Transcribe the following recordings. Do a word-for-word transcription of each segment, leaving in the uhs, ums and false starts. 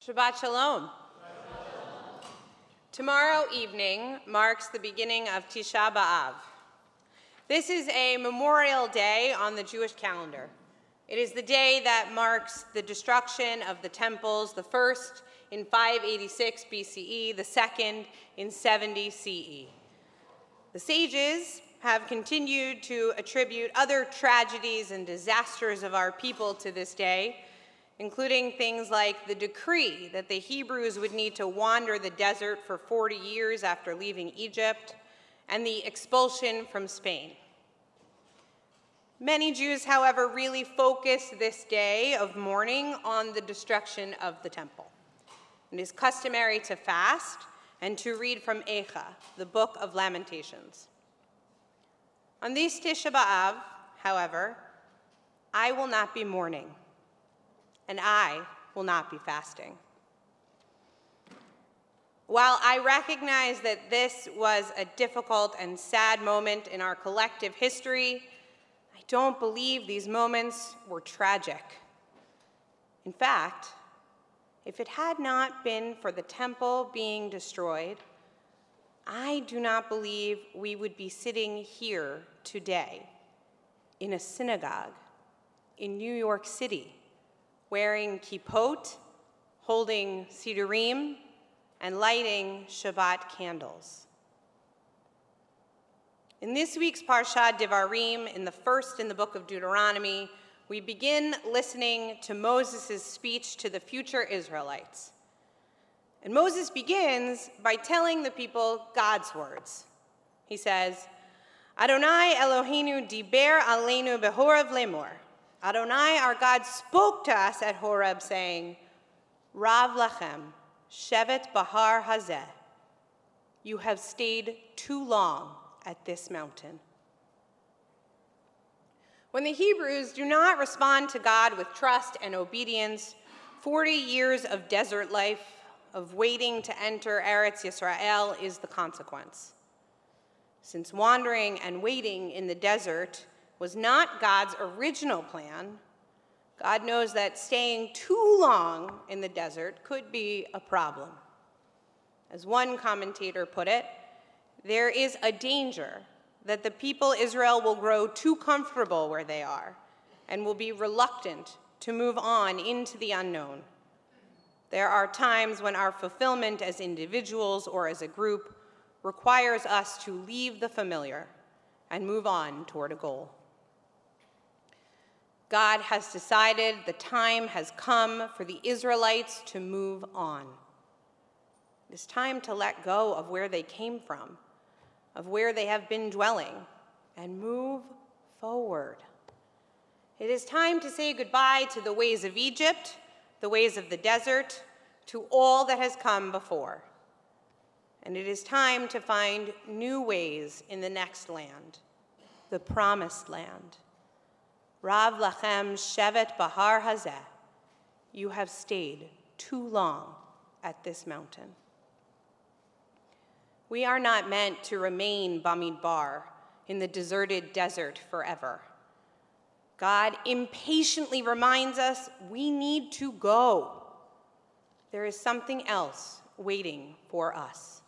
Shabbat Shalom. Tomorrow evening marks the beginning of Tisha B'Av. This is a memorial day on the Jewish calendar. It is the day that marks the destruction of the temples, the first in five eighty-six B C E, the second in seventy C E. The sages have continued to attribute other tragedies and disasters of our people to this day, including things like the decree that the Hebrews would need to wander the desert for forty years after leaving Egypt, and the expulsion from Spain. Many Jews, however, really focus this day of mourning on the destruction of the temple. It is customary to fast and to read from Eicha, the Book of Lamentations. On this Tisha B'Av, however, I will not be mourning, and I will not be fasting. While I recognize that this was a difficult and sad moment in our collective history, I don't believe these moments were tragic. In fact, if it had not been for the temple being destroyed, I do not believe we would be sitting here today in a synagogue in New York City, wearing kippot, holding sidurim, and lighting Shabbat candles. In this week's Parshat Devarim, in the first in the book of Deuteronomy, we begin listening to Moses' speech to the future Israelites. And Moses begins by telling the people God's words. He says, Adonai Eloheinu diber aleinu behorev lemor. Adonai, our God, spoke to us at Horeb, saying, Rav lachem, shevet bahar hazeh. You have stayed too long at this mountain. When the Hebrews do not respond to God with trust and obedience, forty years of desert life, of waiting to enter Eretz Yisrael, is the consequence. Since wandering and waiting in the desert was not God's original plan, God knows that staying too long in the desert could be a problem. As one commentator put it, there is a danger that the people Israel will grow too comfortable where they are and will be reluctant to move on into the unknown. There are times when our fulfillment as individuals or as a group requires us to leave the familiar and move on toward a goal. God has decided the time has come for the Israelites to move on. It is time to let go of where they came from, of where they have been dwelling, and move forward. It is time to say goodbye to the ways of Egypt, the ways of the desert, to all that has come before. And it is time to find new ways in the next land, the promised land. Rav lachem shevet bahar hazeh. You have stayed too long at this mountain. We are not meant to remain Bamidbar, in the deserted desert forever. God impatiently reminds us we need to go. There is something else waiting for us.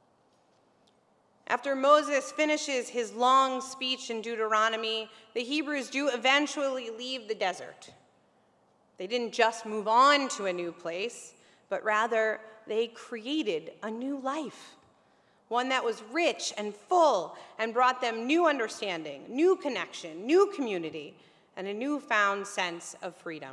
After Moses finishes his long speech in Deuteronomy, the Hebrews do eventually leave the desert. They didn't just move on to a new place, but rather they created a new life, one that was rich and full and brought them new understanding, new connection, new community, and a newfound sense of freedom.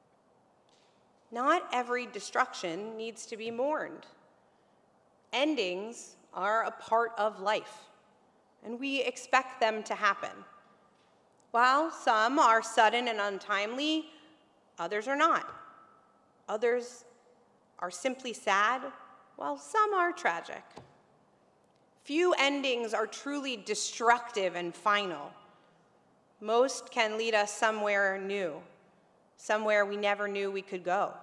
Not every destruction needs to be mourned. Endings are a part of life, and we expect them to happen. While some are sudden and untimely, others are not. Others are simply sad, while some are tragic. Few endings are truly destructive and final. Most can lead us somewhere new, somewhere we never knew we could go.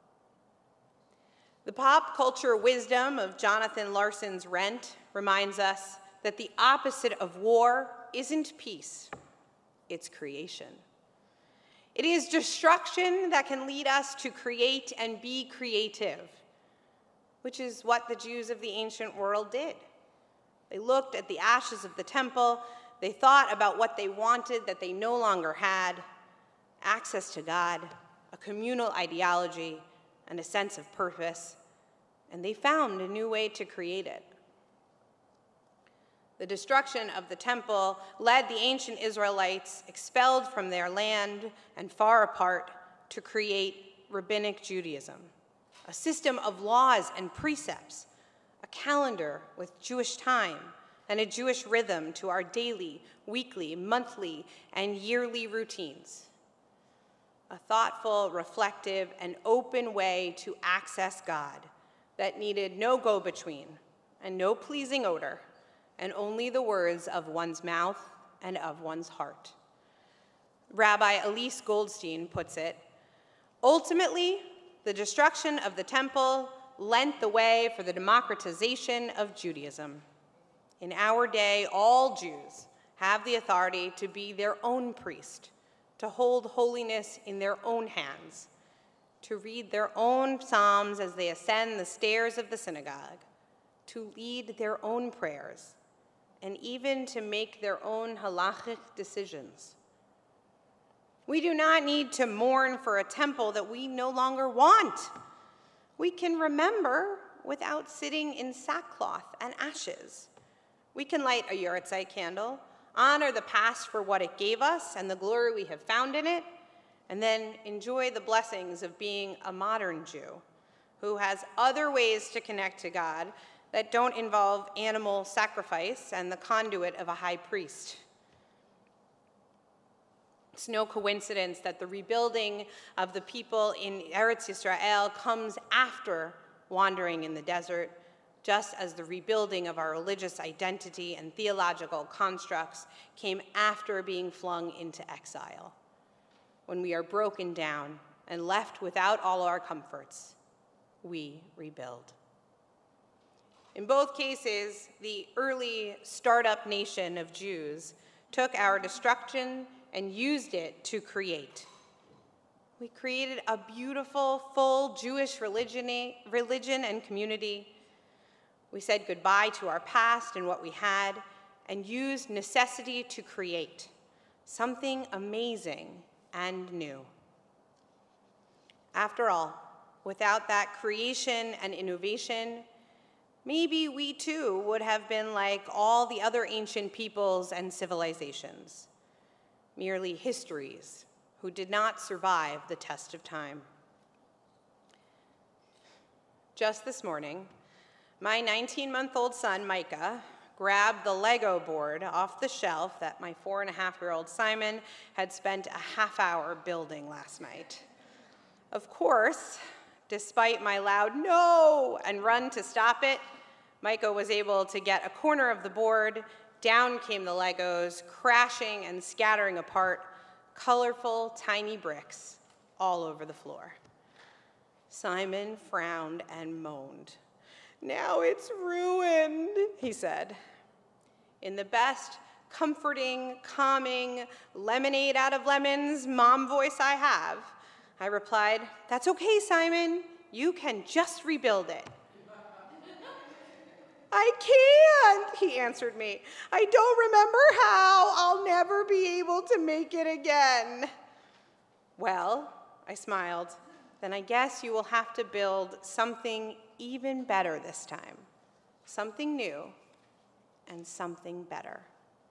The pop culture wisdom of Jonathan Larson's Rent reminds us that the opposite of war isn't peace, it's creation. It is destruction that can lead us to create and be creative, which is what the Jews of the ancient world did. They looked at the ashes of the temple, they thought about what they wanted that they no longer had, access to God, a communal ideology, and a sense of purpose, and they found a new way to create it. The destruction of the temple led the ancient Israelites, expelled from their land and far apart, to create Rabbinic Judaism, a system of laws and precepts, a calendar with Jewish time and a Jewish rhythm to our daily, weekly, monthly, and yearly routines. A thoughtful, reflective, and open way to access God that needed no go-between and no pleasing odor, and only the words of one's mouth and of one's heart. Rabbi Elise Goldstein puts it, ultimately, the destruction of the temple lent the way for the democratization of Judaism. In our day, all Jews have the authority to be their own priest, to hold holiness in their own hands, to read their own psalms as they ascend the stairs of the synagogue, to lead their own prayers, and even to make their own halachic decisions. We do not need to mourn for a temple that we no longer want. We can remember without sitting in sackcloth and ashes. We can light a yahrzeit candle, honor the past for what it gave us and the glory we have found in it, and then enjoy the blessings of being a modern Jew who has other ways to connect to God that don't involve animal sacrifice and the conduit of a high priest. It's no coincidence that the rebuilding of the people in Eretz Yisrael comes after wandering in the desert, just as the rebuilding of our religious identity and theological constructs came after being flung into exile. When we are broken down and left without all our comforts, we rebuild. In both cases, the early startup nation of Jews took our destruction and used it to create. We created a beautiful, full Jewish religion, religion and community. We said goodbye to our past and what we had, and used necessity to create something amazing and new. After all, without that creation and innovation, maybe we too would have been like all the other ancient peoples and civilizations, merely histories who did not survive the test of time. Just this morning, my nineteen-month-old son, Micah, grabbed the Lego board off the shelf that my four-and-a-half-year-old Simon had spent a half hour building last night. Of course, despite my loud no and run to stop it, Micah was able to get a corner of the board. Down came the Legos, crashing and scattering apart, colorful, tiny bricks all over the floor. Simon frowned and moaned. "Now it's ruined," he said. In the best comforting, calming, lemonade out of lemons mom voice I have, I replied, "That's okay, Simon. You can just rebuild it." "I can't," he answered me. "I don't remember how. I'll never be able to make it again." "Well," I smiled, "then I guess you will have to build something even better this time. Something new and something better."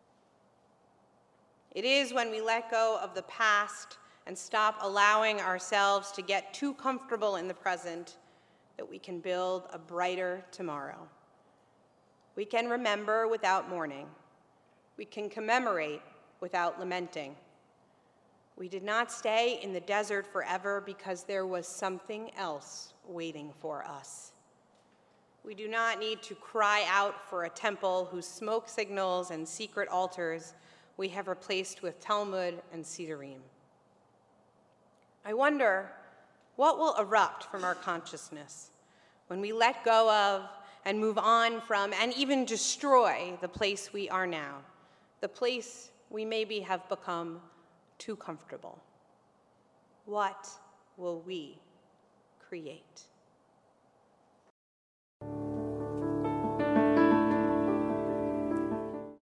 It is when we let go of the past and stop allowing ourselves to get too comfortable in the present that we can build a brighter tomorrow. We can remember without mourning. We can commemorate without lamenting. We did not stay in the desert forever because there was something else waiting for us. We do not need to cry out for a temple whose smoke signals and secret altars we have replaced with Talmud and Sidurim. I wonder what will erupt from our consciousness when we let go of and move on from and even destroy the place we are now, the place we maybe have become too comfortable. what will we create?